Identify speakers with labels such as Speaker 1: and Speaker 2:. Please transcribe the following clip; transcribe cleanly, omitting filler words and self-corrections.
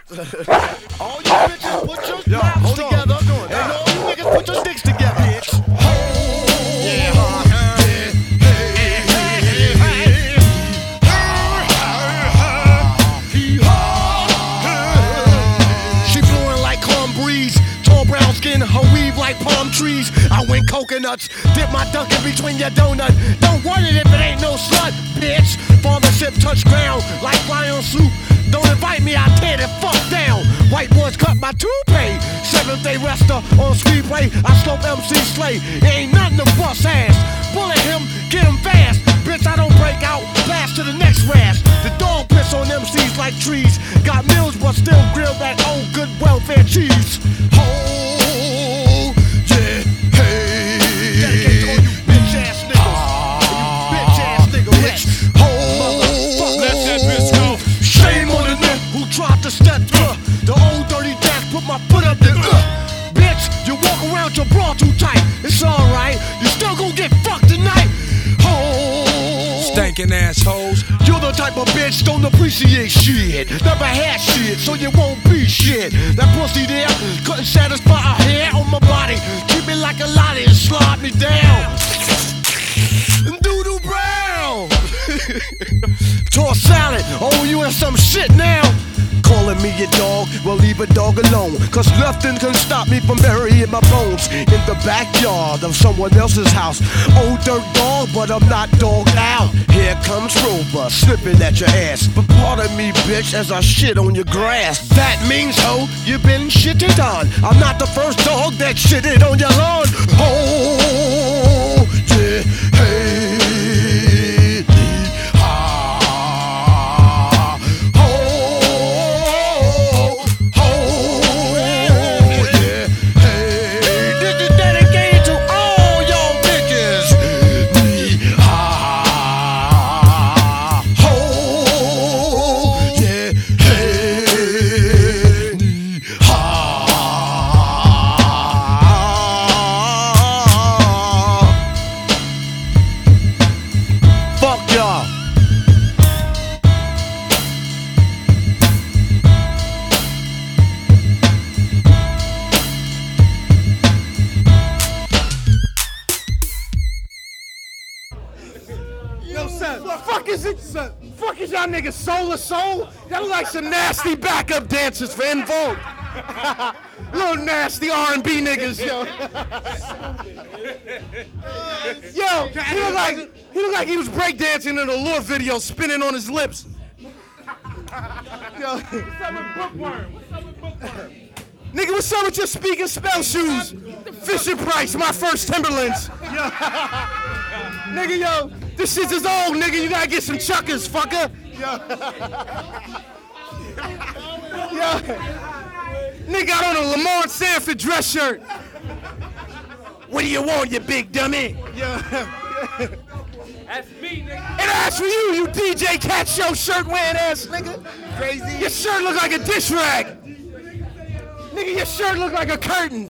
Speaker 1: All you bitches put your mouths together, and all you niggas put your dicks together, bitch. She flowing like calm breeze, tall brown skin, her weave like palm trees. I went coconuts, dip my dunk in between your donut. Don't want it if it ain't no slut, bitch. Fathership touch ground like lion soup. Don't invite me, I tear the fuck down. White boys cut my toupee. Seventh-day wrestler on Speedway. I slope MC Slay. It ain't nothing to bust ass. Bullet him, get him fast. Bitch, I don't break out. Blast to the next rash. The dog piss on MCs like trees. Got meals, but still grill that old good welfare cheese. Oh, yeah, hey. Dedicate to all you bitch ass niggas. You bitch ass nigga. Oh, let that bitch go. Shame on the nigga who tried to step through. The old dirty dash put my foot up there. Bitch, you walk around your bra too tight. It's alright, you still gon' get fucked tonight. Oh,
Speaker 2: Stankin' assholes.
Speaker 1: you're the type of bitch don't appreciate shit. Never had shit, so you won't be shit. That pussy there couldn't satisfy a hair on my body. Keep me like a lottie and slide me down. Doodle Brown. Toss salad, oh you in some shit now. Calling me a dog, well leave a dog alone. Cause nothing can stop me from burying my bones in the backyard of someone else's house. Old dirt dog, but I'm not dogged out. Here comes Rover, snipping at your ass. But pardon me bitch as I shit on your grass. That means ho, you've been shitted on. I'm not the first dog that shitted on your lawn. Oh, yeah, hey. Fuck y'all.
Speaker 3: Yo, son, fuck is it? Son, fuck is y'all niggas Soul of Soul? Y'all look like some nasty backup dancers for En Vogue. Little nasty R&B niggas, yo. Yo, he looked like he was breakdancing in a Lure video, spinning on his lips. Yo. Nigga, what's up with your speaking spell shoes? Fisher Price, my first Timberlands. Yo. Nigga, yo, this shit is old, nigga. You gotta get some chuckers, fucker. Yo. Yo. Nigga got on a Lamar Sanford dress shirt. What do you want, you big dummy? Yo.
Speaker 2: That's me, nigga.
Speaker 3: And that's for you, you DJ Cat Show shirt wearing ass nigga. Crazy. Your shirt look like a dish rag. Nigga, your shirt look like a curtain.